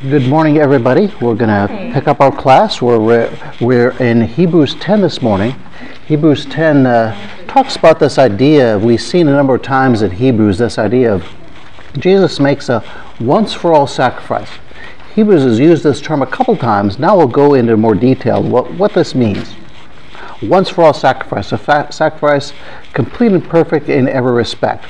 Good morning, everybody. We're going to pick up our class. We're in Hebrews 10 this morning. Hebrews 10 talks about this idea. We've seen a number of times in Hebrews this idea of Jesus makes a once-for-all sacrifice. Hebrews has used this term a couple times. Now we'll go into more detail what this means. Once-for-all sacrifice, a sacrifice complete and perfect in every respect.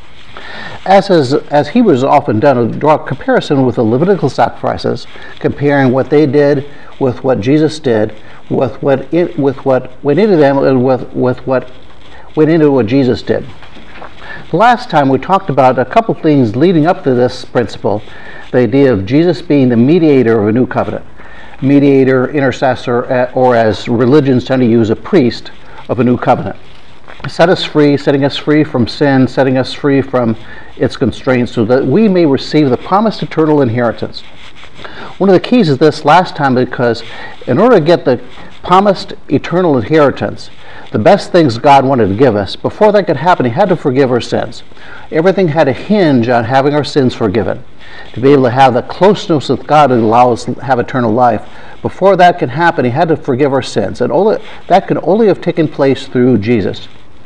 As Hebrews has often done, draw a comparison with the Levitical sacrifices, comparing what they did with what Jesus did, with what went into them, and with what went into what Jesus did. Last time we talked about a couple things leading up to this principle, the idea of Jesus being the mediator of a new covenant, mediator, intercessor, or as religions tend to use, a priest of a new covenant. Set us free, setting us free from sin, setting us free from its constraints so that we may receive the promised eternal inheritance. One of the keys is this last time, because in order to get the promised eternal inheritance, the best things God wanted to give us, before that could happen, He had to forgive our sins. Everything had to hinge on having our sins forgiven. To be able to have the closeness with God and allow us to have eternal life, before that could happen, He had to forgive our sins. And that could only have taken place through Jesus.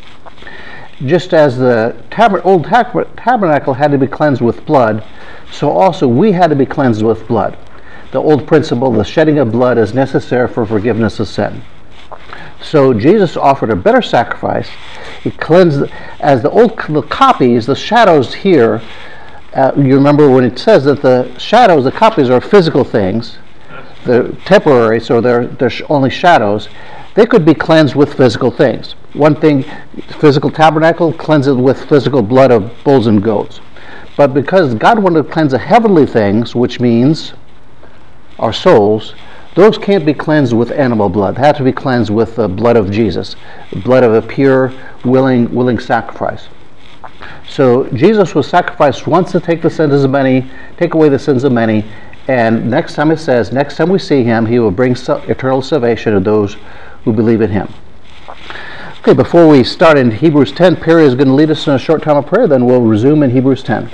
Just as the old tabernacle had to be cleansed with blood, so also we had to be cleansed with blood. The old principle, the shedding of blood, is necessary for forgiveness of sin. So Jesus offered a better sacrifice. He cleansed, as the copies, the shadows here, you remember when it says that the shadows, the copies are physical things, they're temporary, so they're only shadows. They could be cleansed with physical things. One thing, physical tabernacle, cleanse it with physical blood of bulls and goats. But because God wanted to cleanse the heavenly things, which means our souls, those can't be cleansed with animal blood. They have to be cleansed with the blood of Jesus, the blood of a pure, willing sacrifice. So Jesus was sacrificed once to take the sins of many, take away the sins of many, and next time it says, next time we see Him, He will bring eternal salvation to those who believe in Him. Okay, before we start in Hebrews 10, Perry is going to lead us in a short time of prayer, then we'll resume in Hebrews 10.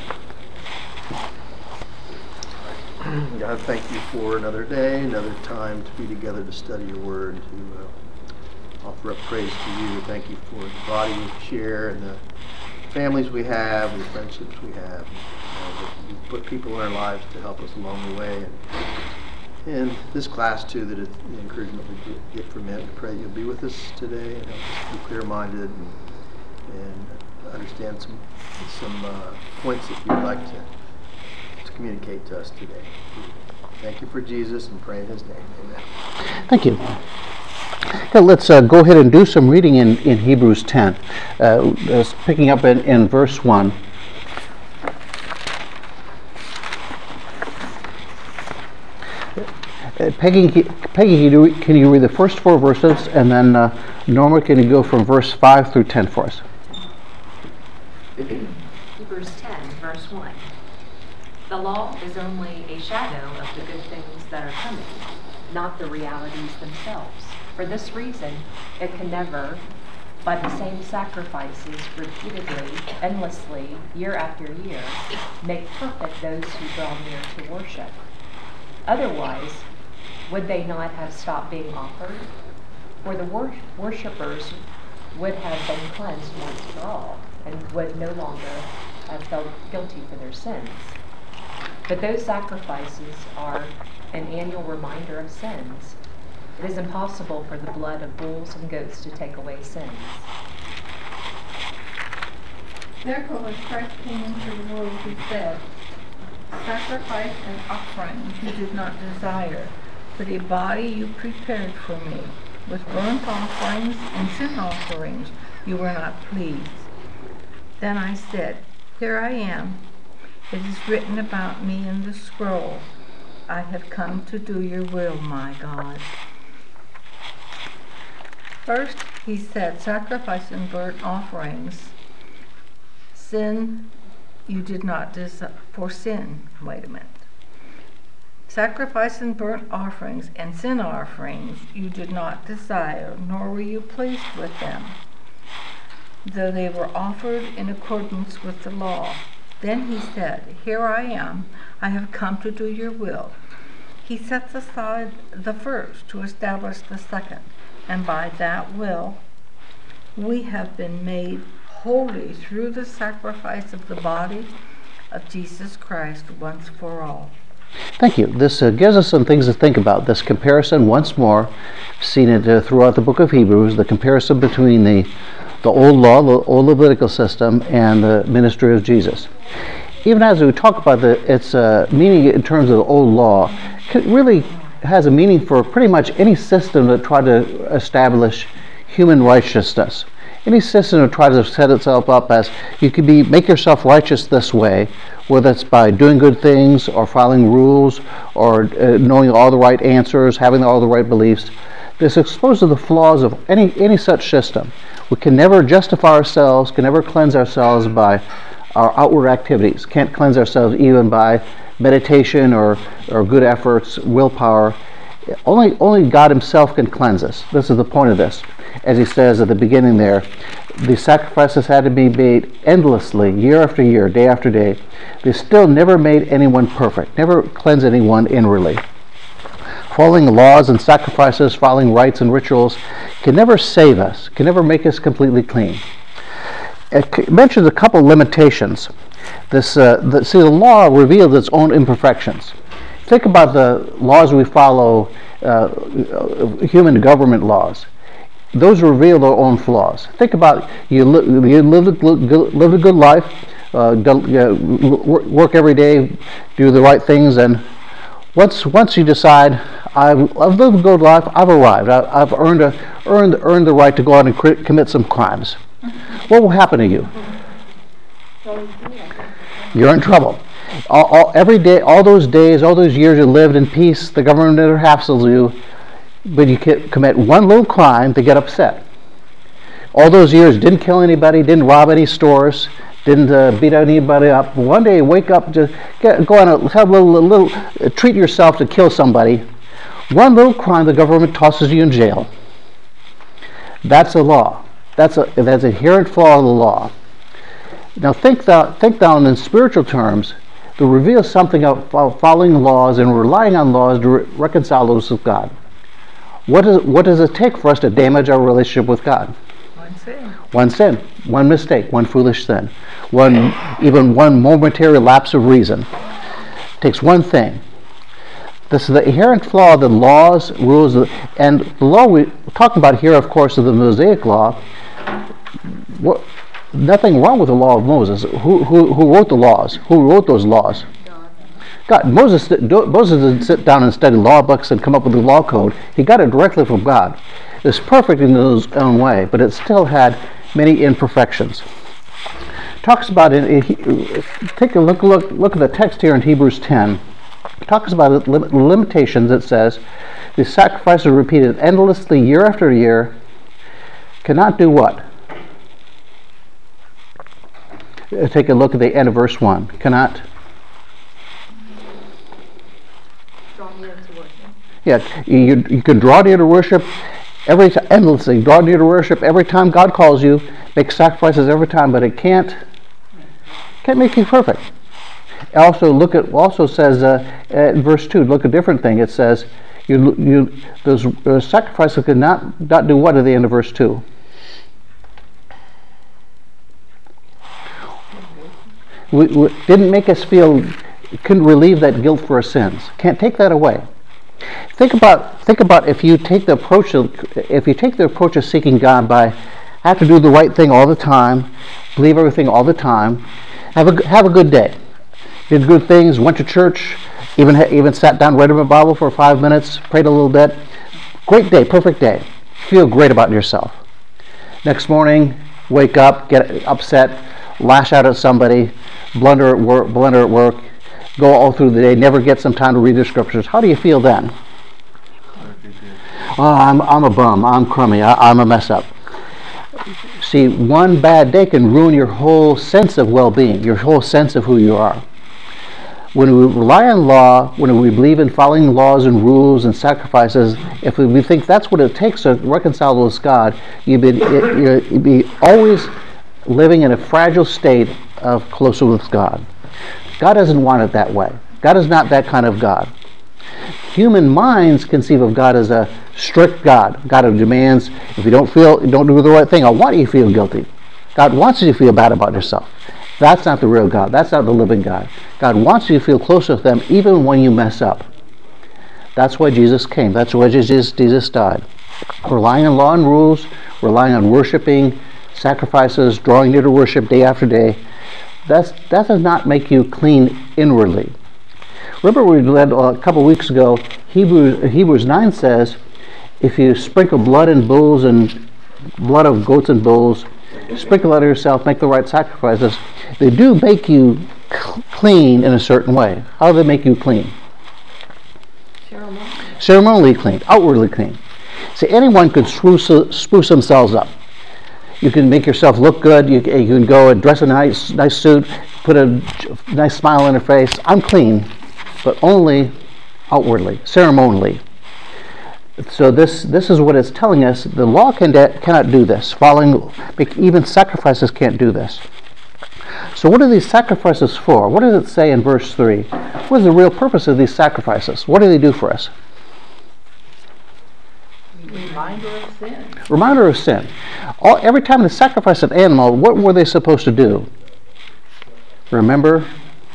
God, thank You for another day, another time to be together to study Your Word, to offer up praise to You. Thank You for the body we share and the families we have, the friendships we have. That You put people in our lives to help us along the way. And this class, too, that the encouragement we get from it. I pray You'll be with us today and help us be clear-minded and understand some points that You'd like to communicate to us today. Thank You for Jesus, and pray in His name. Amen. Thank you. Okay, let's go ahead and do some reading in Hebrews 10, picking up in verse 1. Peggy, can you read the first 4 verses, and then Norma, can you go from verse 5 through 10 for us? Hebrews 10, verse 1. The law is only a shadow of the good things that are coming, not the realities themselves. For this reason, it can never, by the same sacrifices repeatedly, endlessly, year after year, make perfect those who draw near to worship. Otherwise, would they not have stopped being offered? For the worshippers would have been cleansed once for all, and would no longer have felt guilty for their sins. But those sacrifices are an annual reminder of sins. It is impossible for the blood of bulls and goats to take away sins. Therefore, when Christ came into the world, He said, "Sacrifice and offering You did not desire, but a body You prepared for Me. With burnt offerings and sin offerings You were not pleased. Then I said, Here I am. It is written about Me in the scroll. I have come to do Your will, my God." First, He said, "Sacrifice and burnt offerings. Sin You did not desire for sin." Wait a minute. "Sacrifice and burnt offerings and sin offerings You did not desire, nor were You pleased with them, though they were offered in accordance with the law. Then He said, Here I am. I have come to do Your will. He sets aside the first to establish the second, and by that will we have been made holy through the sacrifice of the body of Jesus Christ once for all. Thank you. This gives us some things to think about. This comparison, once more, seen it throughout the book of Hebrews, the comparison between the old law, the old Levitical system, and the ministry of Jesus. Even as we talk about its meaning in terms of the old law, it really has a meaning for pretty much any system that tried to establish human righteousness. Any system that tries to set itself up as you could make yourself righteous this way, whether it's by doing good things or following rules or knowing all the right answers, having all the right beliefs. This exposes the flaws of any such system. We can never justify ourselves, can never cleanse ourselves by our outward activities. Can't cleanse ourselves even by meditation or good efforts, willpower. Only God Himself can cleanse us. This is the point of this. As He says at the beginning there, the sacrifices had to be made endlessly, year after year, day after day. They still never made anyone perfect, never cleansed anyone inwardly. Following laws and sacrifices, following rites and rituals can never save us, can never make us completely clean. It mentions a couple limitations. The law reveals its own imperfections. Think about the laws we follow, human government laws. Those reveal their own flaws. Think about you live a good life, work every day, do the right things, and once you decide I've lived a good life, I've arrived, I've earned the right to go out and commit some crimes. What will happen to you? You're in trouble. Every day, all those days, all those years you lived in peace, the government never hassles you, but you commit one little crime, they get upset. All those years, didn't kill anybody, didn't rob any stores, didn't beat anybody up. One day, wake up, just go on have a little treat yourself to kill somebody. One little crime, the government tosses you in jail. That's a law. That's an inherent flaw of the law. Now think down in spiritual terms to reveal something of following laws and relying on laws to reconcile us with God. What does it take for us to damage our relationship with God? One sin, one mistake, one foolish sin, even one momentary lapse of reason. It takes one thing. This is the inherent flaw of the laws, rules, and the law we're talking about here, of course, is the Mosaic law. Nothing wrong with the law of Moses. Who wrote the laws? Who wrote those laws? God. Moses didn't sit down and study law books and come up with the law code. He got it directly from God. It was perfect in its own way, but it still had many imperfections. Talks about it. Take a look at the text here in Hebrews 10. It talks about limitations. It says the sacrifices repeated endlessly year after year cannot do what? Take a look at the end of verse 1. Cannot. Draw near to worship. Yeah, you can draw near to worship every time, endlessly. Draw near to worship every time God calls you. Make sacrifices every time, but it can't make you perfect. Also says in verse 2. Look at a different thing. It says those sacrifices could not do what at the end of verse 2. We didn't make us feel, couldn't relieve that guilt for our sins. Can't take that away. Think about if you take the approach of seeking God by have to do the right thing all the time, believe everything all the time, have a good day, did good things, went to church, even sat down, read a Bible for 5 minutes, prayed a little bit. Great day, perfect day. Feel great about yourself. Next morning, wake up, get upset, lash out at somebody, blunder at work, go all through the day, never get some time to read the scriptures. How do you feel then? Oh, I'm a bum, I'm crummy, I'm a mess up. See, one bad day can ruin your whole sense of well-being, your whole sense of who you are. When we rely on law, when we believe in following laws and rules and sacrifices, if we think that's what it takes to reconcile with God, you'd be always living in a fragile state of closer with God. God doesn't want it that way. God is not that kind of God. Human minds conceive of God as a strict God, God who demands, if you don't do the right thing, I want you to feel guilty. God wants you to feel bad about yourself. That's not the real God. That's not the living God. God wants you to feel close with them even when you mess up. That's why Jesus came. That's why Jesus died. Relying on law and rules, relying on worshiping, sacrifices, drawing near to worship day after day, that does not make you clean inwardly. Remember we read a couple weeks ago, Hebrews 9 says, if you sprinkle blood and bulls and blood of goats and bulls, sprinkle out of yourself, make the right sacrifices, they do make you clean in a certain way. How do they make you clean? Ceremonially clean, outwardly clean. See, anyone could spruce themselves up. You can make yourself look good. You can go and dress a nice suit, put a nice smile on your face. I'm clean, but only outwardly, ceremonially. So this is what it's telling us. The law cannot do this. Even sacrifices can't do this. So what are these sacrifices for? What does it say in verse 3? What is the real purpose of these sacrifices? What do they do for us? Reminder of sin. Reminder of sin. Every time they sacrificed an animal, what were they supposed to do? Remember?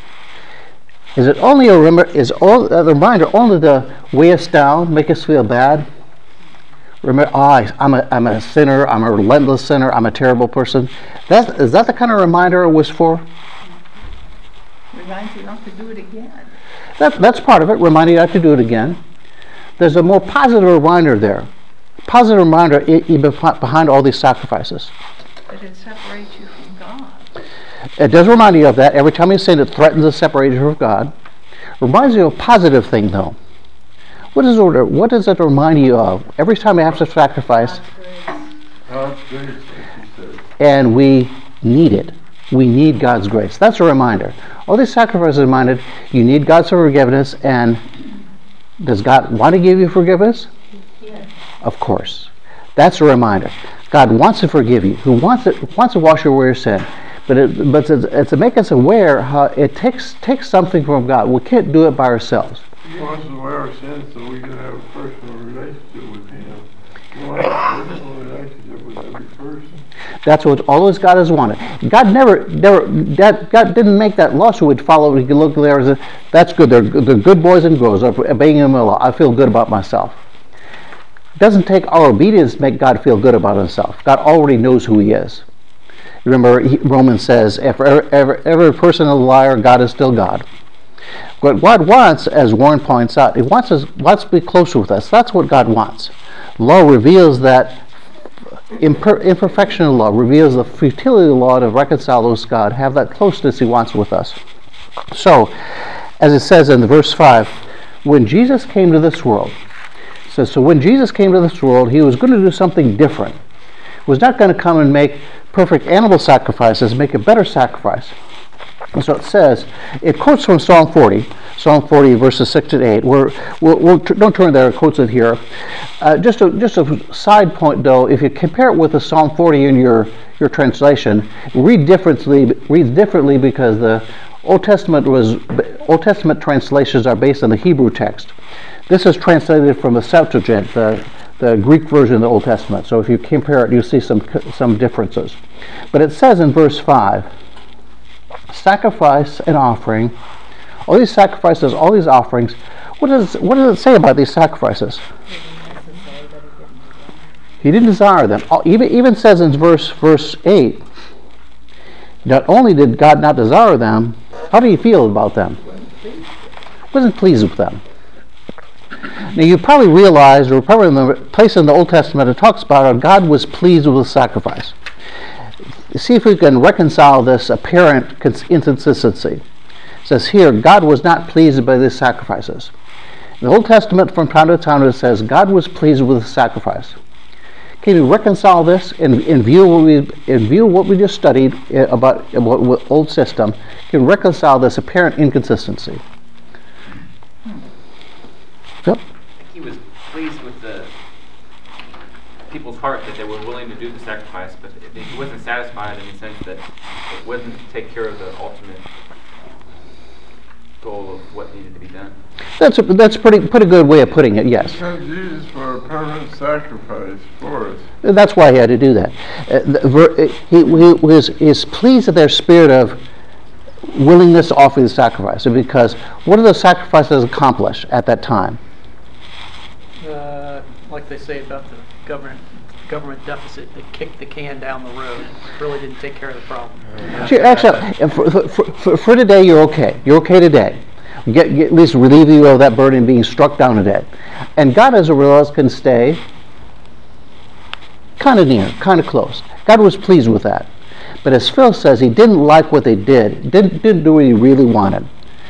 Is it only a reminder only to weigh us down, make us feel bad? Remember, I'm a sinner, I'm a relentless sinner, I'm a terrible person. Is that the kind of reminder it was for? Reminds you not to do it again. That's part of it, reminding you not to do it again. There's a more positive reminder there. Positive reminder behind all these sacrifices. That it separates you from God. It does remind you of that. Every time you sin, it threatens to separate you from God. Reminds you of a positive thing, though. What does it remind you of? Every time you have to sacrifice, God's grace, like you said. And we need it. We need God's grace. That's a reminder. All these sacrifices reminded you need God's forgiveness, and does God want to give you forgiveness? Yes. Of course. That's a reminder. God wants to forgive you. Who wants to wash away your sin. But it's to make us aware how it takes something from God. We can't do it by ourselves. He wants to wear our sins so we can have a personal relationship with Him. He wants a personal relationship with every person. That's what always God has wanted. God God didn't make that law so we'd follow. We could look there and say, "That's good. They're good boys and girls. They're obeying the law. I feel good about myself." It doesn't take our obedience to make God feel good about Himself. God already knows who He is. Remember, Romans says, "If every person is a liar, God is still God." What God wants, as Warren points out, He wants to be closer with us. That's what God wants. Law reveals that imperfection of law, reveals the futility of the law to reconcile those to God, have that closeness He wants with us. So, as it says in verse 5, when Jesus came to this world, it says, so when Jesus came to this world, He was going to do something different. He was not going to come and make perfect animal sacrifices, make a better sacrifice. And so it says, it quotes from Psalm 40 verses 6 and 8. Don't turn there, it quotes it here. Just a side point though, if you compare it with the Psalm 40 in your translation, reads differently because the Old Testament translations are based on the Hebrew text. This is translated from the Septuagint, the Greek version of the Old Testament. So if you compare it, you see some differences. But it says in verse 5, sacrifice and offering, all these sacrifices, all these offerings, what does it say about these sacrifices? He didn't desire them. Even says in verse 8, not only did God not desire them, how do you feel about them? Wasn't pleased with them. Now you probably realized, or probably in the place in the Old Testament it talks about how God was pleased with the sacrifice. See if we can reconcile this apparent inconsistency. It says here, God was not pleased by these sacrifices. In the Old Testament, from time to time, it says God was pleased with the sacrifice. Can you reconcile this in view of what we just studied about the old system? Can you reconcile this apparent inconsistency? Yep. He was pleased with the people's heart that they were willing to do the sacrifice, but he wasn't satisfied in the sense that it wouldn't take care of the goal of what needed to be done. That's a pretty good way of putting it. Yes. Because Jesus for a permanent sacrifice for us. That's why he had to do that. He is pleased at their spirit of willingness to offer the sacrifice. Because what do those sacrifices accomplish at that time? Like they say about the government deficit, they kicked the can down the road and really didn't take care of the problem. Sure, actually, for today, you're okay. You're okay today. Get at least relieve you of that burden being struck down today. And God, as a result, can stay kind of near, kind of close. God was pleased with that. But as Phil says, he didn't like what they did. Didn't do what he really wanted.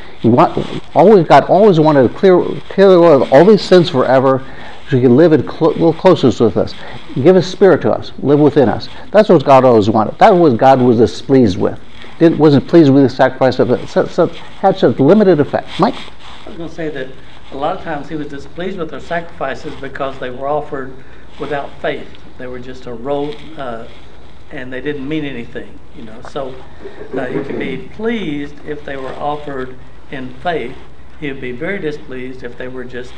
God always wanted to clear all these sins forever, so he could live in little closeness with us. Give his spirit to us. Live within us. That's what God always wanted. That was what God was displeased with. Wasn't pleased with the sacrifice of it. Had such limited effect. Mike? I was going to say that a lot of times he was displeased with their sacrifices because they were offered without faith. They were just a rote, and they didn't mean anything. So he could be pleased if they were offered in faith. He would be very displeased if they were just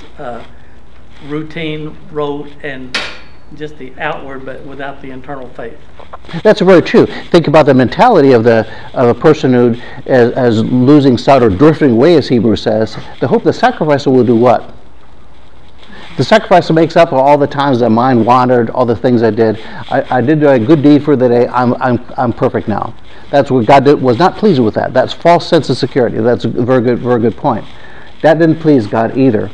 routine, rote, and just the outward, but without the internal faith. That's very true. Think about the mentality of a person who, as losing sight or drifting away, as Hebrews says. The sacrificer will do what? The sacrificer makes up for all the times that mind wandered, all the things I did. I did a good deed for the day. I'm perfect now. That's what God did. Was not pleased with that. That's false sense of security. That's a very good point. That didn't please God either.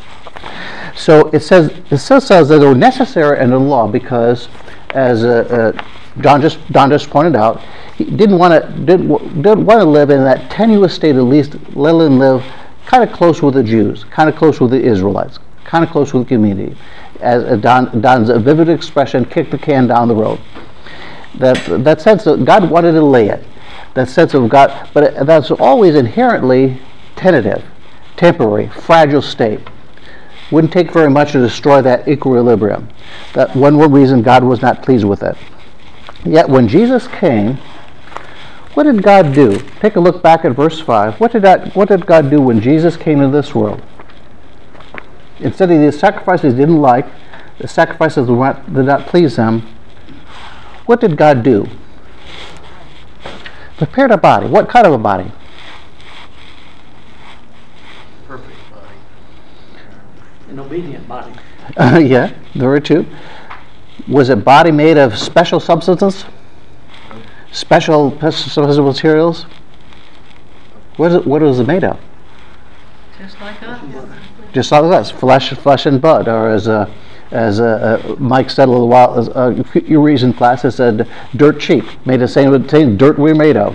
So it says that they were necessary under the law because, as Don just pointed out, he didn't want to live in that tenuous state. At least let him live kind of close with the Jews, kind of close with the Israelites, kind of close with the community. As Don's vivid expression, kick the can down the road. That sense that God wanted to lay it. That sense of God, but that's always inherently tentative, temporary, fragile state. Wouldn't take very much to destroy that equilibrium. That one reason God was not pleased with it. Yet when Jesus came, what did God do? Take a look back at verse 5. What did God do when Jesus came into this world? Instead of the sacrifices he didn't like, the sacrifices did not please him, what did God do? Prepared a body. What kind of a body? An obedient body. Yeah, very true. Was a body made of special substances? Special materials? What was it made of? Just like us. Just like us, flesh and blood, or as Mike said a little while, a few recent classes said, dirt cheap, made the same dirt we're made of.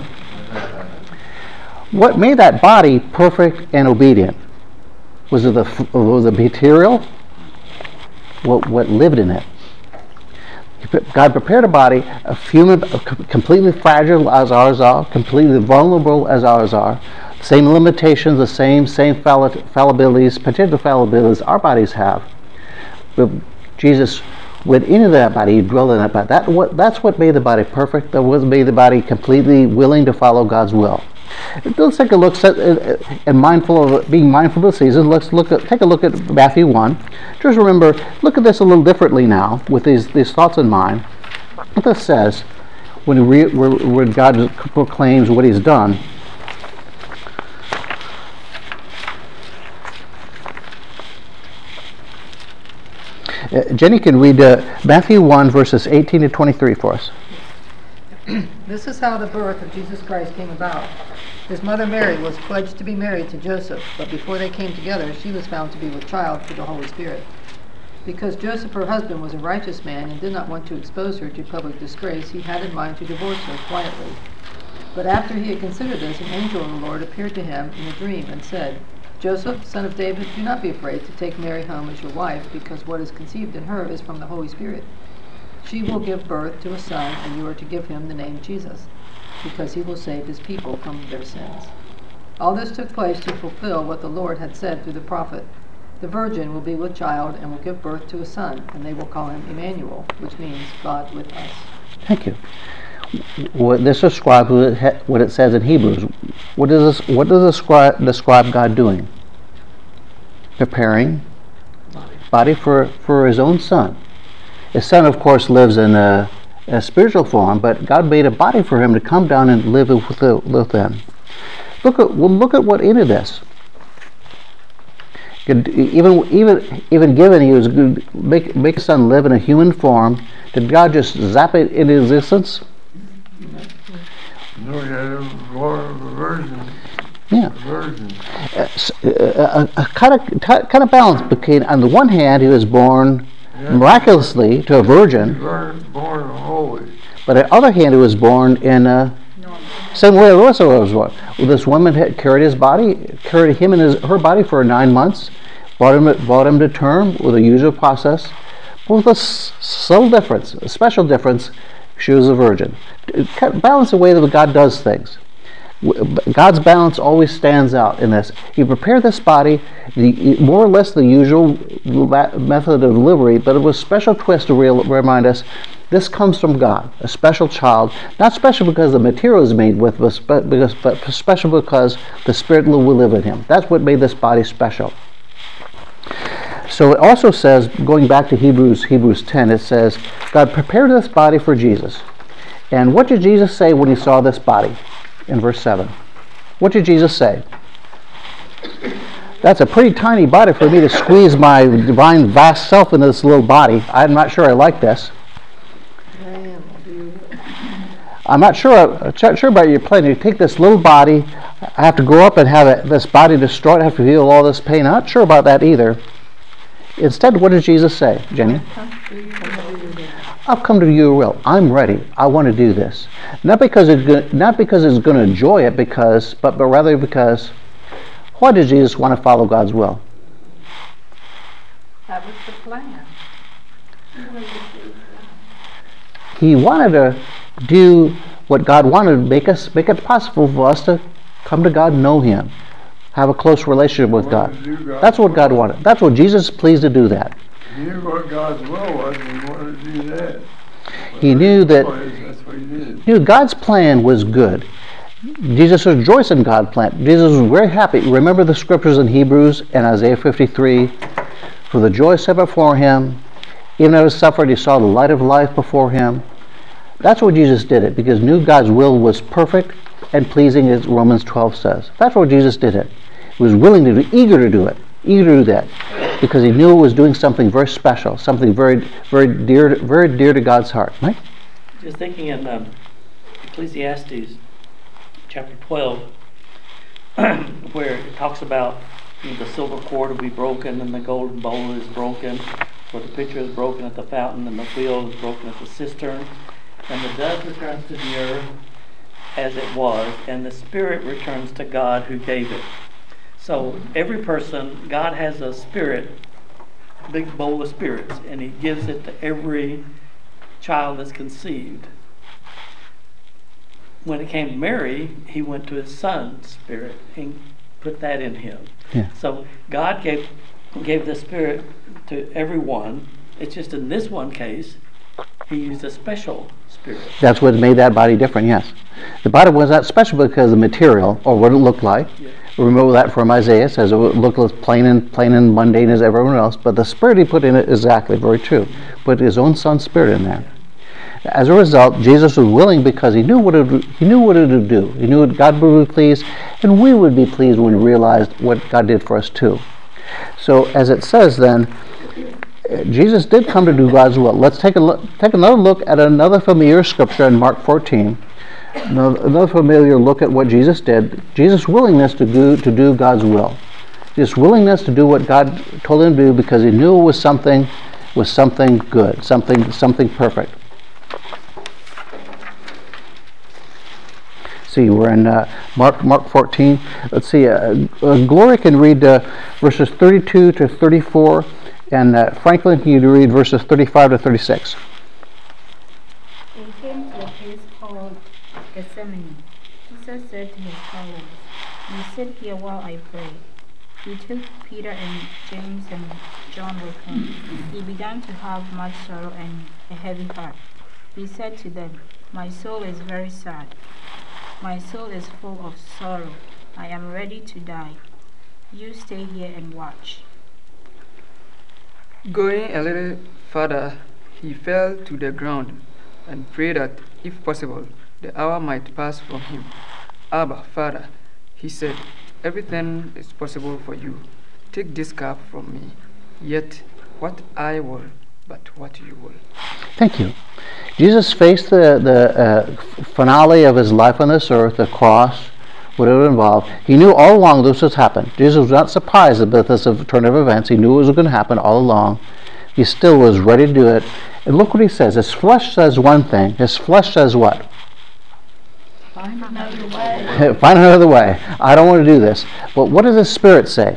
What made that body perfect and obedient? Was it the material? What lived in it? God prepared a body, completely fragile as ours are, completely vulnerable as ours are, same limitations, the same fallibilities, potential fallibilities our bodies have. But Jesus went into that body, he dwelled in that body. That's what made the body perfect. That was made the body completely willing to follow God's will. Let's take a look and being mindful of the season. Let's take a look at Matthew 1. Just remember, look at this a little differently now with these thoughts in mind. What this says when God proclaims what He's done. Jenny can read Matthew 1 verses 18 to 23 for us. This is how the birth of Jesus Christ came about. His mother Mary was pledged to be married to Joseph, but before they came together, she was found to be with child through the Holy Spirit. Because Joseph, her husband, was a righteous man and did not want to expose her to public disgrace, he had in mind to divorce her quietly. But after he had considered this, an angel of the Lord appeared to him in a dream and said, Joseph, son of David, do not be afraid to take Mary home as your wife, because what is conceived in her is from the Holy Spirit. She will give birth to a son, and you are to give him the name Jesus, because he will save his people from their sins. All this took place to fulfill what the Lord had said through the prophet. The virgin will be with child and will give birth to a son, and they will call him Emmanuel, which means God with us. Thank you. this describes what it says in Hebrews. What does describe God doing? Preparing body for his own son. His son, of course, lives in a spiritual form, but God made a body for him to come down and live with them. Look at what into this. Even given he was going to make his son live in a human form, did God just zap it into existence? No, he had him born of a virgin. Yeah. Virgin. A kind of balance between, on the one hand, he was born miraculously to a virgin, Born holy. but on the other hand, he was born in a same way Elisa was born. This woman had carried him and her body for 9 months, brought him to term with a usual process, but with a subtle difference, a special difference. She was a virgin. Balance the way that God does things. God's balance always stands out in this. He prepared this body, more or less the usual method of delivery, but it was a special twist to remind us this comes from God, a special child. Not special because the material is made with, but special because the Spirit will live in him. That's what made this body special. So it also says, going back to Hebrews 10, it says, God prepared this body for Jesus. And what did Jesus say when he saw this body? In verse 7. What did Jesus say? That's a pretty tiny body for me to squeeze my divine vast self into this little body. I'm not sure I like this. I'm not sure about your plan. You take this little body, I have to grow up and have this body destroyed, I have to feel all this pain. I'm not sure about that either. Instead, what did Jesus say, Jenny? I've come to your will. I'm ready. I want to do this. Not because it's going to enjoy it, but rather because, why did Jesus want to follow God's will? That was the plan. He wanted to do what God wanted, make it possible for us to come to God and know Him, have a close relationship with God. That's what God wanted. That's what Jesus is pleased to do that. He knew what God's will was, and he wanted to do that. He knew that That's what he did. knew God's plan was good. Jesus rejoiced in God's plan. Jesus was very happy. Remember the scriptures in Hebrews and Isaiah 53. For the joy set before him, even though he suffered, he saw the light of life before him. That's what Jesus did it, because knew God's will was perfect and pleasing, as Romans 12 says. That's what Jesus did it. He was willing to do, eager to do that, because he knew it was doing something very special, something very, very dear to God's heart. Mike? Just thinking in Ecclesiastes chapter 12, where it talks about the silver cord will be broken and the golden bowl is broken, for the pitcher is broken at the fountain and the wheel is broken at the cistern, and the dust returns to the earth as it was, and the spirit returns to God who gave it. So every person, God has a spirit, a big bowl of spirits, and He gives it to every child that's conceived. When it came to Mary, He went to His Son's spirit and put that in him. Yeah. So God gave the spirit to everyone. It's just in this one case, He used a special spirit. That's what made that body different, yes. The body was not special because of the material or what it looked like. Yeah. Remember that from Isaiah. It says it looked as plain and mundane as everyone else, but the spirit He put in it, exactly, very true. Put His own Son's spirit in there. As a result, Jesus was willing because He knew what it would do. He knew God would be pleased, and we would be pleased when we realized what God did for us too. So, as it says then, Jesus did come to do God's will. Let's take another look at another familiar scripture in Mark 14. Another familiar look at what Jesus did. Jesus' willingness to do God's will. His willingness to do what God told Him to do because He knew it was something good, something perfect. See, we're in Mark 14. Let's see. Gloria can read verses 32 to 34, and Franklin, can you read verses 35 to 36? They came to a place called Gethsemane. Jesus said to His followers, "You sit here while I pray." He took Peter and James and John with Him. He began to have much sorrow and a heavy heart. He said to them, "My soul is very sad. My soul is full of sorrow. I am ready to die. You stay here and watch." Going a little further, he fell to the ground and prayed that, if possible, the hour might pass from him. "Abba, Father," he said, "everything is possible for you. Take this cup from me. Yet what I will, but what you will." Thank you. Jesus faced the finale of his life on this earth, the cross, what it would involve. He knew all along this was happen. Jesus was not surprised about this turn of events. He knew it was going to happen all along. He still was ready to do it. And look what he says. His flesh says one thing. His flesh says what? Find another way. Find another way. I don't want to do this. But what does his spirit say?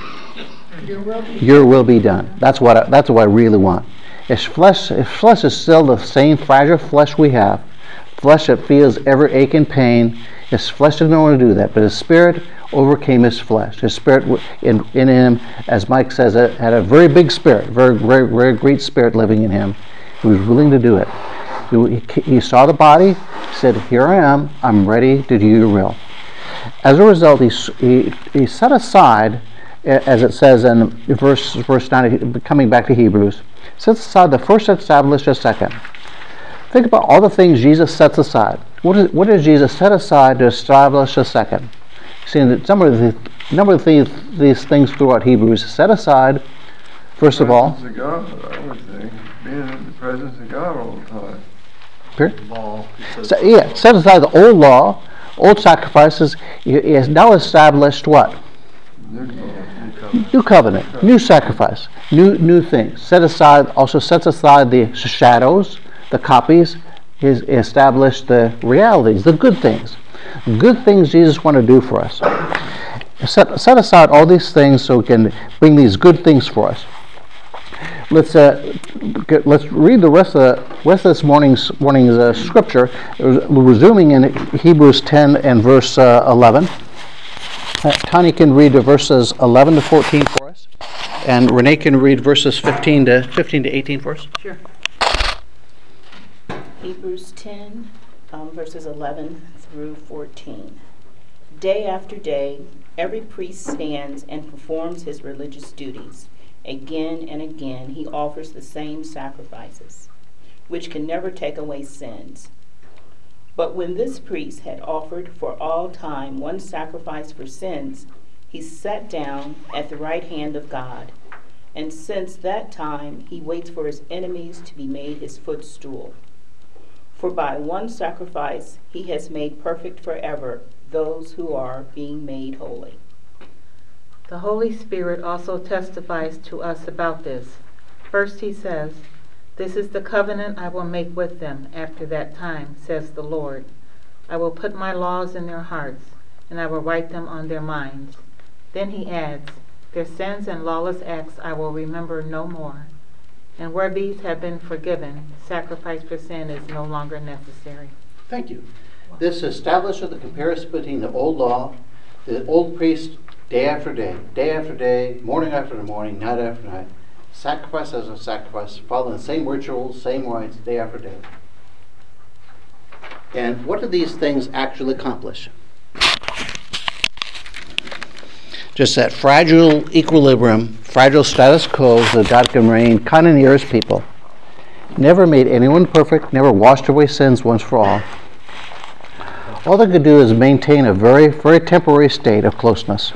Your will be done. That's what I really want. His flesh is still the same fragile flesh we have. Flesh that feels every ache and pain. His flesh didn't want to do that, but his spirit overcame his flesh. His spirit in him, as Mike says, had a very big spirit, very, very, very great spirit living in him. He was willing to do it. He saw the body, said, "Here I am. I'm ready to do your will." As a result, he set aside, as it says in verse 9, coming back to Hebrews, sets aside the first, established the second. Think about all the things Jesus sets aside. What does Jesus set aside to establish the second? See, some of these things throughout Hebrews set aside. First of all, the presence of God, I would think, being in the presence of God all the time. Law. Set aside the old law, old sacrifices. He has now established what? New covenant, new sacrifice, new things. Also sets aside the shadows, the copies. He established the realities, the good things. Good things Jesus wanted to do for us. Set aside all these things so he can bring these good things for us. Let's read the rest of this morning's scripture. We're resuming in Hebrews 10 and verse 11. Tanya can read the verses 11 to 14 for us, and Renee can read verses 15 to 18 for us. Sure. Hebrews 10, verses 11 through 14. Day after day, every priest stands and performs his religious duties. Again and again, he offers the same sacrifices, which can never take away sins. But when this priest had offered for all time one sacrifice for sins, he sat down at the right hand of God. And since that time, he waits for his enemies to be made his footstool. For by one sacrifice, he has made perfect forever those who are being made holy. The Holy Spirit also testifies to us about this. First he says, "This is the covenant I will make with them after that time, says the Lord. I will put my laws in their hearts, and I will write them on their minds." Then he adds, "Their sins and lawless acts I will remember no more. And where these have been forgiven, sacrifice for sin is no longer necessary." Thank you. This establishes the comparison between the old law, the old priest, day after day, morning after morning, night after night, sacrifice as a sacrifice, following the same rituals, same rites, day after day. And what do these things actually accomplish? Just that fragile equilibrium, fragile status quo so God can reign kind of near his people. Never made anyone perfect, never washed away sins once for all. All they could do is maintain a very, very temporary state of closeness.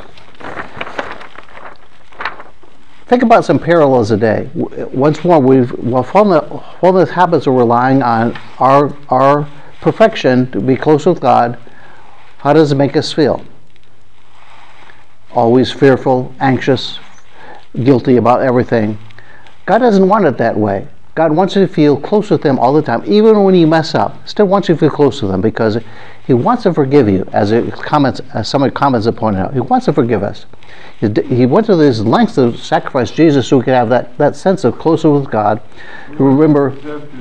Think about some parallels today. Once more, all the habits of relying on our perfection to be close with God. How does it make us feel? Always fearful, anxious, guilty about everything. God doesn't want it that way. God wants you to feel close with him all the time, even when you mess up. Still wants you to feel close with him because he wants to forgive you, as some of the comments have pointed out. He wants to forgive us. He went to these lengths to sacrifice Jesus so we could have that sense of closeness with God. Remember,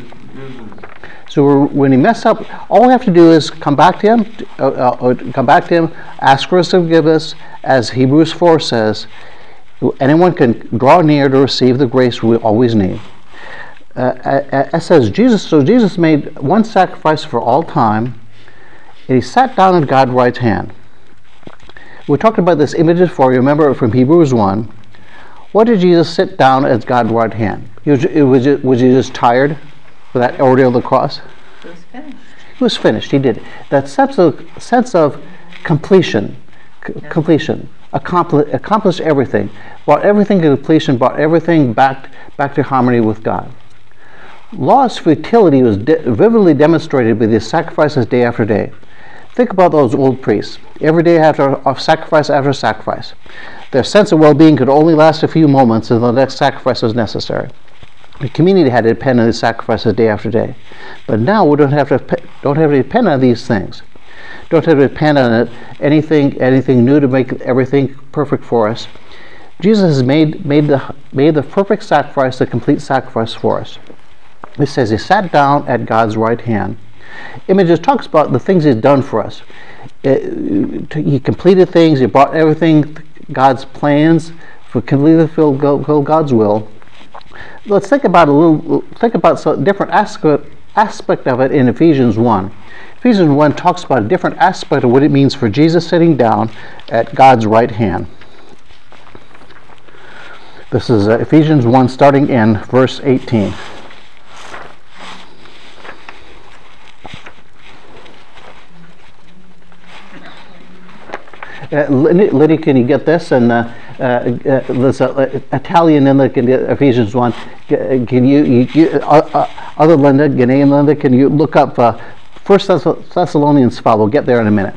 so when he messed up, all we have to do is come back to him, ask for his forgiveness, as Hebrews 4 says. Anyone can draw near to receive the grace we always need. it says Jesus made one sacrifice for all time, and he sat down at God's right hand. We talked about this image before. You remember from Hebrews 1. What did Jesus sit down at God's right hand? Was he just tired for that ordeal of the cross? It was finished. He was finished. He did. That sense of completion, accomplished everything, brought everything to completion, brought everything back to harmony with God. Law's futility was vividly demonstrated by these sacrifices day after day. Think about those old priests. Every day of sacrifice after sacrifice. Their sense of well-being could only last a few moments until the next sacrifice was necessary. The community had to depend on these sacrifices day after day. But now we don't have to depend on these things. Don't have to depend on anything new to make everything perfect for us. Jesus has made the perfect sacrifice, the complete sacrifice for us. It says he sat down at God's right hand. Images talks about the things he's done for us. He completed things. He brought everything, God's plans, for completely fulfill God's will. Let's think about some different aspect of it in Ephesians 1. Ephesians 1 talks about a different aspect of what it means for Jesus sitting down at God's right hand. This is Ephesians 1, starting in verse 18. Liddy, can you get this? And there's an Italian in there can get Ephesians 1. Can you other Linda, Ghanaian Linda, can you look up 1 Thessalonians 5? We'll get there in a minute.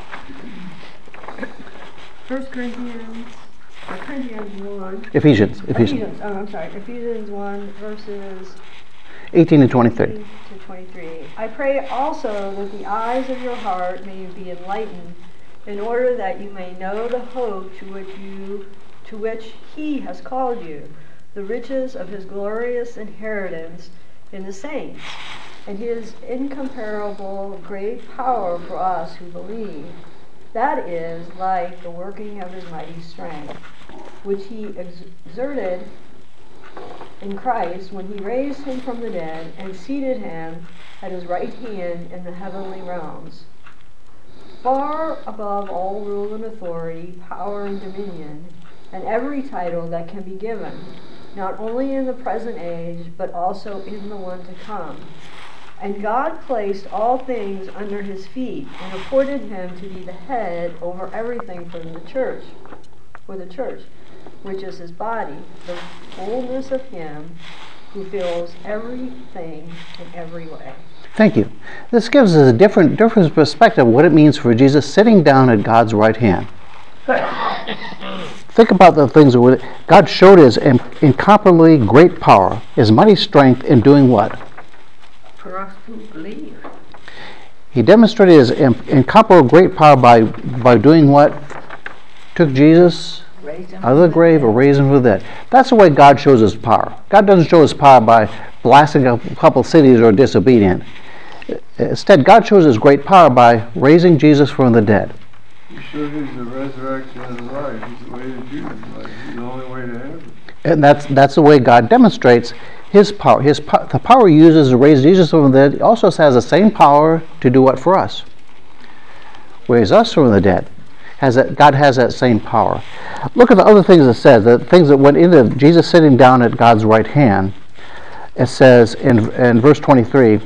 1 Corinthians 1. Ephesians. Oh, I'm sorry. Ephesians 1, verses 18 and 23. 18 to 23. I pray also that the eyes of your heart may be enlightened, in order that you may know the hope to which he has called you, the riches of his glorious inheritance in the saints, and his incomparable great power for us who believe. That is like the working of his mighty strength, which he exerted in Christ when he raised him from the dead and seated him at his right hand in the heavenly realms, far above all rule and authority, power and dominion, and every title that can be given, not only in the present age, but also in the one to come. And God placed all things under his feet, and appointed him to be the head over everything for the church, which is his body, the fullness of him who fills everything in every way. Thank you. This gives us a different perspective of what it means for Jesus sitting down at God's right hand. Think about the things that God showed his incomparably great power, his mighty strength in doing what? For us to believe. He demonstrated his incomparable great power by doing what? Took Jesus out of the grave or raised him from the dead. That's the way God shows his power. God doesn't show his power by blasting a couple cities or disobedient. Instead, God shows his great power by raising Jesus from the dead. He showed he's the resurrection and the life. He's the way to Jesus' life. He's the only way to heaven. And that's the way God demonstrates his power. The power he uses to raise Jesus from the dead also has the same power to do what for us? Raise us from the dead. God has that same power. Look at the other things it says, the things that went into Jesus sitting down at God's right hand. It says in verse 23,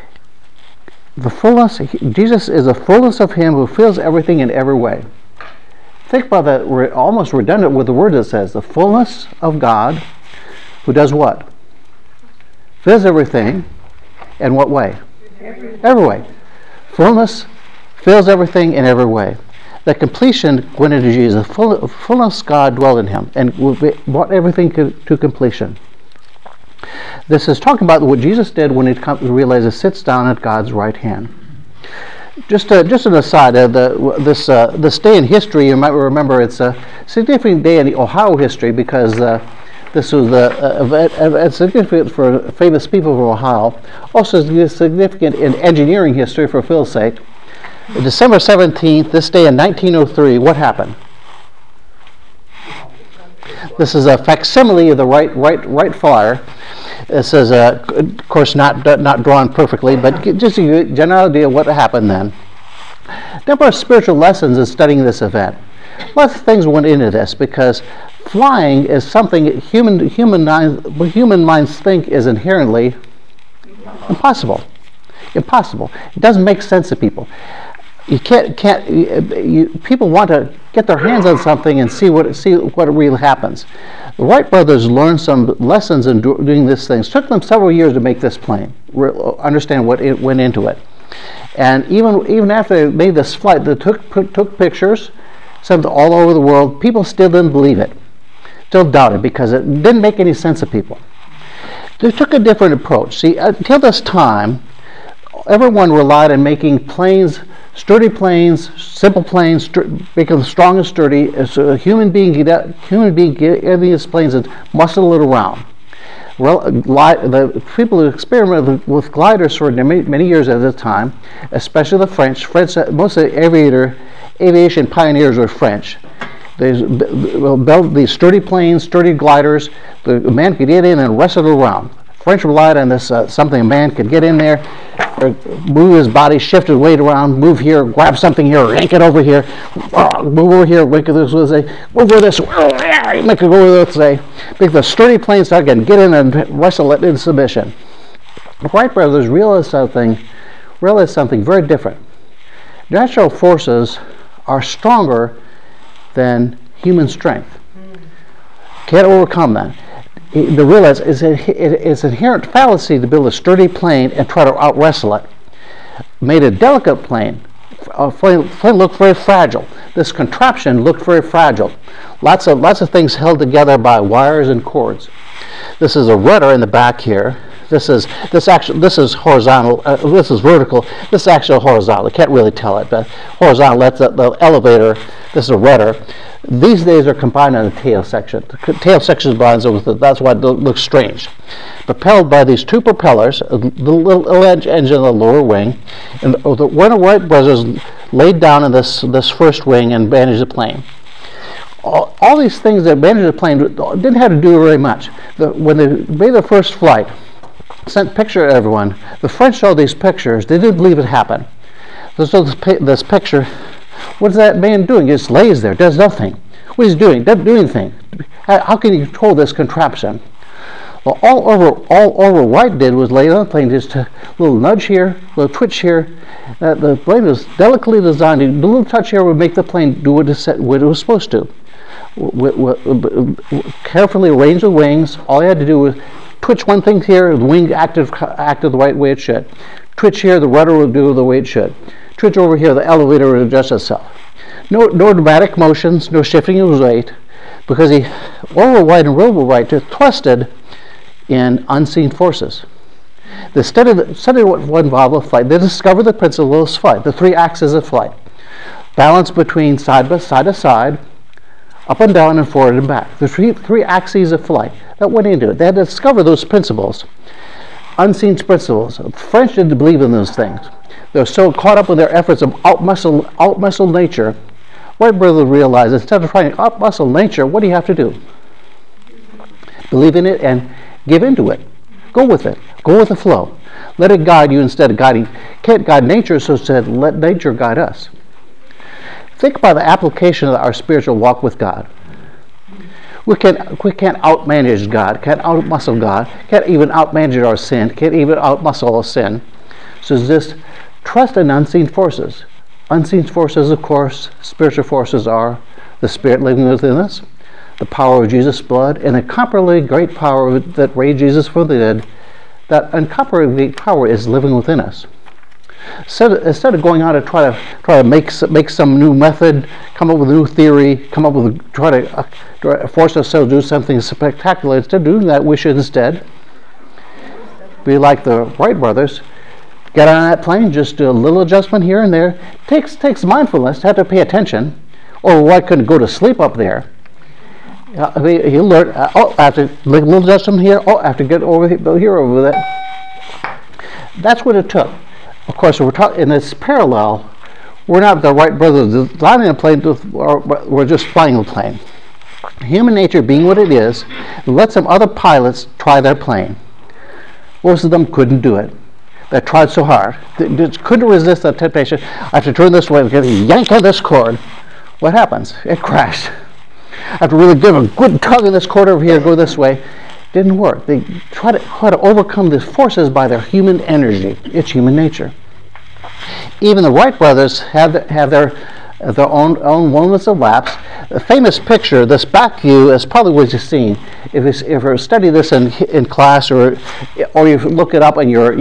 Jesus is the fullness of him who fills everything in every way. Think about that. We're almost redundant with the word that says the fullness of God, who does what? Fills everything. In what way? Every way. Fullness fills everything in every way. The completion went into Jesus. Fullness of God dwelled in him and brought everything to completion. This is talking about what Jesus did when he realizes sits down at God's right hand. Just an aside, this day in history, you might remember it's a significant day in Ohio history because this was it's significant for famous people from Ohio. Also significant in engineering history for Phil's sake. December 17th, this day in 1903, what happened? This is a facsimile of the Wright Flyer. This is, of course, not drawn perfectly, but just to give you a general idea of what happened then. A number of spiritual lessons in studying this event. Lots of things went into this because flying is something human minds think is inherently impossible. Impossible. It doesn't make sense to people. You people want to get their hands on something and see what really happens. The Wright brothers learned some lessons in doing these things. It took them several years to make this plane, understand what it went into it. And even after they made this flight, they took pictures, sent all over the world. People still didn't believe it, still doubted, because it didn't make any sense to people. They took a different approach. See, until this time, everyone relied on making planes, sturdy planes, simple planes, making them strong and sturdy. So a human being get in these planes and muscle it around. Well, the people who experimented with gliders for many years at the time, especially the French, most of the aviation pioneers were French. They built these sturdy planes, sturdy gliders. The man could get in and wrestle around. French relied on this, something a man could get in there, move his body, shift his weight around, move here, grab something here, yank it over here, move over here, make it this way, move over this way, make it go over this way. Make the sturdy plane so I can get in and wrestle it in submission. The Wright brothers realized something very different. Natural forces are stronger than human strength. Can't overcome that. They realize it's an inherent fallacy to build a sturdy plane and try to out-wrestle it. Made a delicate plane. Plane looked very fragile. This contraption looked very fragile. Lots of things held together by wires and cords. This is a rudder in the back here. This is horizontal. This is vertical. This is actually horizontal. You can't really tell it, but horizontal. That's the elevator. This is a rudder. These days are combined on the tail section. The tail section is blind, with it. That's why it looks strange. Propelled by these two propellers, the little engine on the lower wing, and one of the Wright brothers laid down in this first wing and managed the plane. All these things that managed the plane didn't have to do very much. When they made their first flight, sent picture to everyone. The French saw these pictures. They didn't believe it happened. So this picture. What is that man doing? He just lays there, does nothing. What is he doing? Doesn't do anything. How can he control this contraption? Well, all over Wright did was lay on the plane, just a little nudge here, a little twitch here. The plane was delicately designed. The little touch here would make the plane do what it was supposed to. Carefully arrange the wings. All he had to do was twitch one thing here, the wing acted the right way it should. Twitch here, the rudder would do the way it should. Twitch over here, the elevator would adjust itself. No dramatic motions, no shifting of his weight, because Orville Wright and Wilbur Wright just trusted in unseen forces. They studied what involved with flight. They discovered the principle of flight, the three axes of flight. Balance between side to side, up and down, and forward and back. The three axes of flight that went into it. They had to discover those principles, unseen principles. The French didn't believe in those things. They were so caught up in their efforts of outmuscle nature. Wright brothers realized instead of trying to outmuscle nature, what do you have to do? Believe in it and give into it. Go with it. Go with the flow. Let it guide you instead of guiding. Can't guide nature, so said, let nature guide us. Think about the application of our spiritual walk with God. We can't outmanage God, can't outmuscle God, can't even outmanage our sin, can't even outmuscle our sin. So just trust in unseen forces. Unseen forces, of course, spiritual forces are the Spirit living within us, the power of Jesus' blood, and the incomparably great power that raised Jesus from the dead. That incomparably power is living within us. Instead of going out to try to make some new method, come up with a new theory, try to force ourselves to do something spectacular, instead of doing that, we should instead be like the Wright brothers. Get on that plane, just do a little adjustment here and there. Takes mindfulness to have to pay attention, or Wright couldn't go to sleep up there. He'll learn. I have to make a little adjustment here. I have to get over there. That's what it took. Of course, we're talking in this parallel. We're not the Wright brothers designing a plane. We're just flying the plane. Human nature being what it is, let some other pilots try their plane. Most of them couldn't do it. They tried so hard. They just couldn't resist the temptation. I have to turn this way, yank on this cord. What happens? It crashed. I have to really give a good tug on this cord over here, go this way. Didn't work. They try to overcome these forces by their human energy. It's human nature. Even the Wright brothers have their own moments of lapse. The famous picture, this back view, is probably what you've seen. If you study this in class or you look it up on your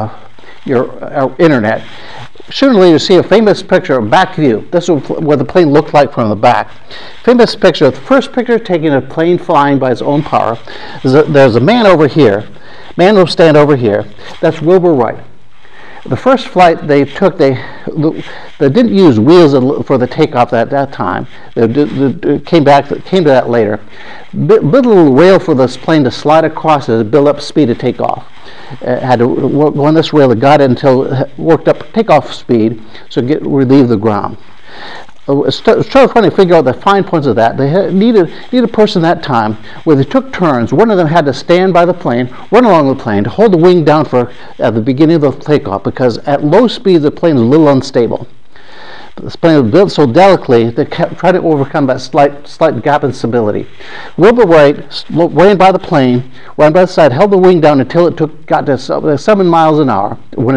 internet, surely you see a famous picture of back view. This is what the plane looked like from the back. Famous picture, the first picture taking a plane flying by its own power. There's a man over here. Man will stand over here. That's Wilbur Wright. The first flight they took, they didn't use wheels for the takeoff at that time. They came to that later. Built a little rail for this plane to slide across to build up speed to take off. Had to work on this rail that got it until it worked up takeoff speed so relieve the ground. It's trying to figure out the fine points of that. They needed a person that time where they took turns. One of them had to stand by the plane, run along the plane, to hold the wing down at the beginning of the takeoff, because at low speed the plane is a little unstable. This plane was built so delicately they tried to overcome that slight gap in stability. Wilbur Wright ran by the plane, ran by the side, held the wing down until it got to 7 miles an hour. When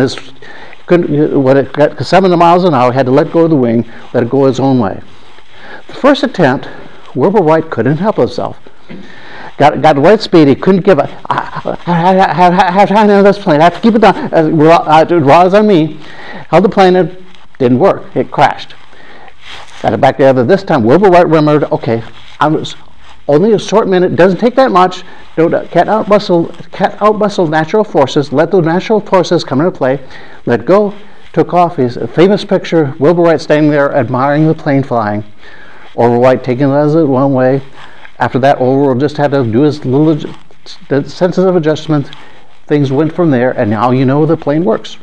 it got to 7 miles an hour, had to let go of the wing, let it go its own way. The first attempt, Wilbur Wright couldn't help himself. Got the right speed, he couldn't give up. I have time on this plane, I have to keep it down. It relies on me. Held the plane, it didn't work, it crashed. Got it back together. This time, Wilbur Wright remembered, okay, I was only a short minute, doesn't take that much. Can't outmuscle natural forces. Let the natural forces come into play. Let go. Took off. He's a famous picture. Wilbur Wright standing there admiring the plane flying. Wilbur Wright taking it as one way. After that, Wilbur just had to do his little sensitive adjustment. Things went from there, and now you know the plane works.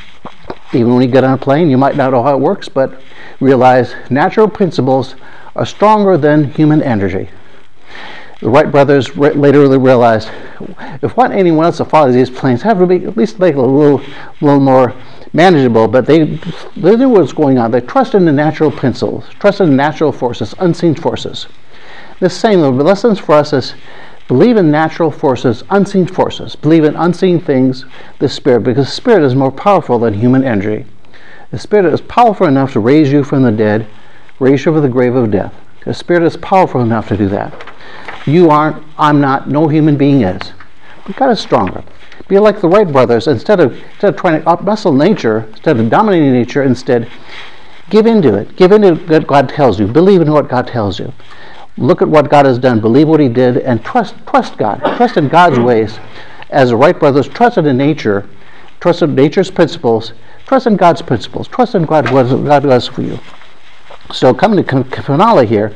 Even when you get on a plane, you might not know how it works, but realize natural principles are stronger than human energy. The Wright brothers later realized if want anyone else to follow these planes, have to at least make it a little more manageable. But they knew what was going on. They trusted in the natural principles, trusted in natural forces, unseen forces. The same lessons for us is believe in natural forces, unseen forces. Believe in unseen things, the Spirit, because the Spirit is more powerful than human energy. The Spirit is powerful enough to raise you from the dead, raise you from the grave of death. The Spirit is powerful enough to do that. You aren't, I'm not, no human being is. But God is stronger. Be like the Wright brothers. Instead of trying to outmuscle nature, instead of dominating nature, instead give into it. Give into what God tells you. Believe in what God tells you. Look at what God has done. Believe what He did, and trust God. Trust in God's ways. As the Wright brothers trusted in nature, trusted in nature's principles, trust in God's principles. Trust in what God does for you. So coming to finale here,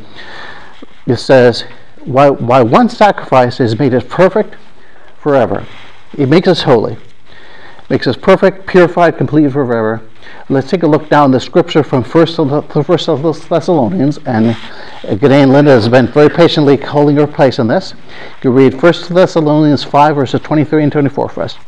it says, why one sacrifice has made us perfect forever. It makes us holy. Makes us perfect, purified, complete forever. Let's take a look down the scripture from 1 Thessalonians. And G'day and Linda has been very patiently holding her place in this. You can read 1 Thessalonians 5, verses 23 and 24 for us.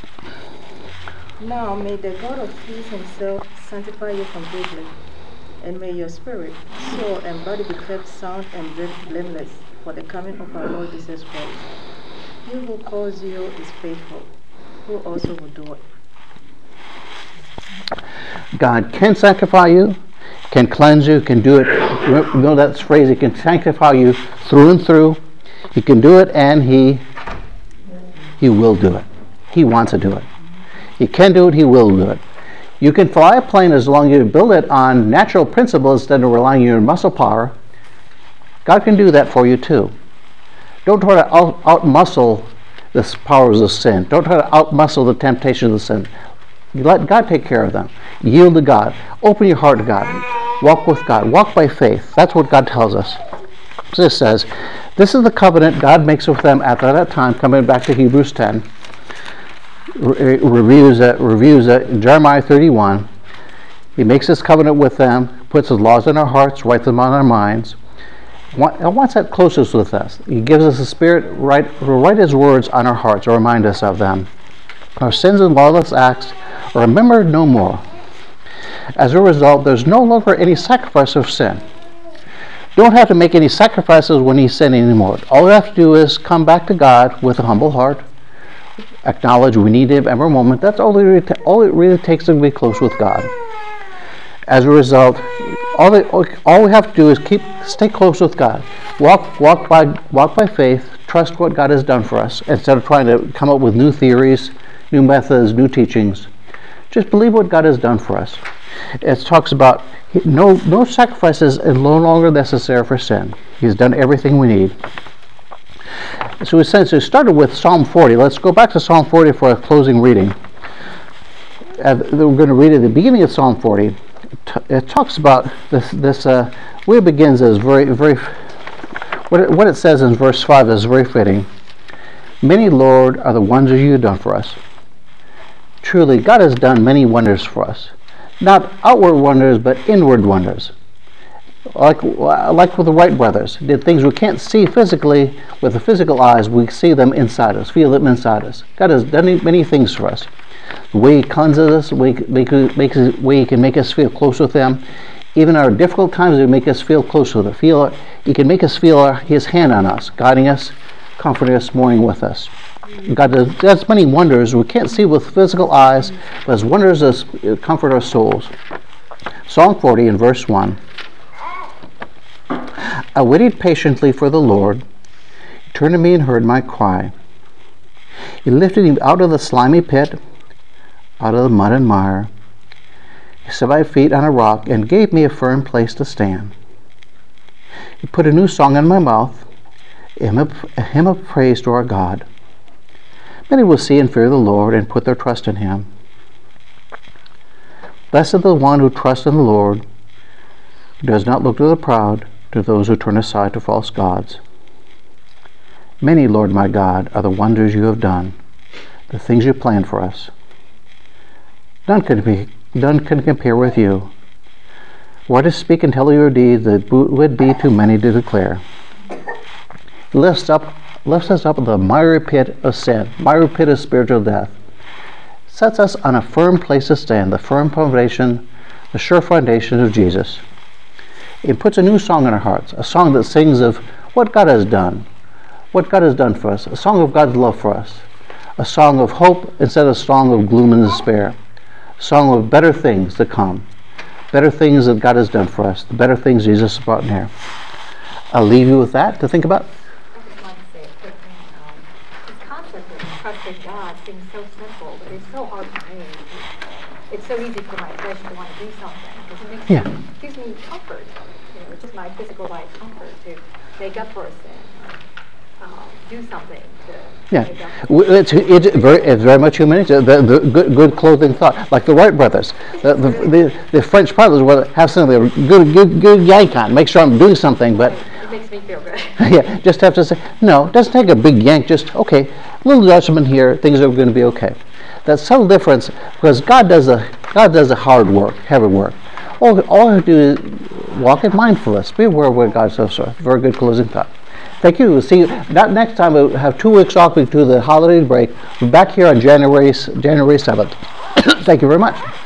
Now may the God of peace Himself sanctify you completely, and may your spirit, soul, and body be kept sound and blameless for the coming of our Lord Jesus Christ. He who calls you is faithful, who also will do it. God can sanctify you, can cleanse you, can do it. You know that phrase, He can sanctify you through and through. He can do it, and He will do it. He wants to do it. He can do it, He will do it. You can fly a plane as long as you build it on natural principles instead of relying on your muscle power. God can do that for you too. Don't try to outmuscle the powers of sin. Don't try to outmuscle the temptations of sin. You let God take care of them. Yield to God. Open your heart to God. Walk with God. Walk by faith. That's what God tells us. This says, this is the covenant God makes with them at that time, coming back to Hebrews 10. Reviews Jeremiah 31. He makes this covenant with them, puts His laws in our hearts, writes them on our minds. wants that closest with us. He gives us the Spirit to write His words on our hearts or remind us of them. Our sins and lawless acts are remembered no more. As a result, there's no longer any sacrifice of sin. Don't have to make any sacrifices when you sin anymore. All we have to do is come back to God with a humble heart, acknowledge we need Him every moment. That's all it really takes to be close with God. As a result, all we have to do is stay close with God. Walk by faith. Trust what God has done for us instead of trying to come up with new theories, new methods, new teachings. Just believe what God has done for us. It talks about no sacrifices are no longer necessary for sin. He's done everything we need. So we started with Psalm 40. Let's go back to Psalm 40 for a closing reading. We're going to read at the beginning of Psalm 40. It talks about this where it begins is very what it says in verse 5 is very fitting. Many, Lord, are the wonders you have done for us. Truly, God has done many wonders for us. Not outward wonders, but inward wonders. Like with the Wright brothers, did things we can't see physically with the physical eyes, we see them inside us, feel them inside us. God has done many things for us. The way He cleanses us, the way He can make us feel close with Him. Even our difficult times, He make us feel close with Him. He can make us feel His hand on us, guiding us, comforting us, mourning with us. God does many wonders we can't see with physical eyes, but His wonders comfort our souls. Psalm 40 in verse 1. I waited patiently for the Lord. He turned to me and heard my cry. He lifted me out of the slimy pit, out of the mud and mire. He set my feet on a rock and gave me a firm place to stand. He put a new song in my mouth, a hymn of praise to our God. Many will see and fear the Lord and put their trust in Him. Blessed is the one who trusts in the Lord, who does not look to the proud, to those who turn aside to false gods. Many, Lord my God, are the wonders you have done, the things you planned for us. None can compare with you. Were to speak and tell your deeds, it would be too many to declare. He lifts us up in the miry pit of sin, miry pit of spiritual death. Sets us on a firm place to stand, the firm foundation, the sure foundation of Jesus. It puts a new song in our hearts, a song that sings of what God has done for us, a song of God's love for us, a song of hope instead of a song of gloom and despair, a song of better things to come, better things that God has done for us, the better things Jesus brought near. I'll leave you with that to think about. I just want to say a quick thing. This concept of trusting God seems so simple, but it's so hard for me. It's so easy for my flesh to want to do something because it gives me comfort. It's just my physical life comfort to make up for a sin, do something to make up for it's very much human nature. The good clothing thought, like the Wright brothers, the French pilots will have something good yank on, make sure I'm doing something, but it makes me feel good. Just have to say no. It doesn't take a big yank. Just okay, a little adjustment here. Things are going to be okay. That subtle difference, because God does the hard work, heavy work. All I have to do is walk in mindfulness. Be aware of where God says so. Very good closing thought. Thank you. We'll see you next time. We'll have 2 weeks off to the holiday break. We're back here on January 7th. Thank you very much.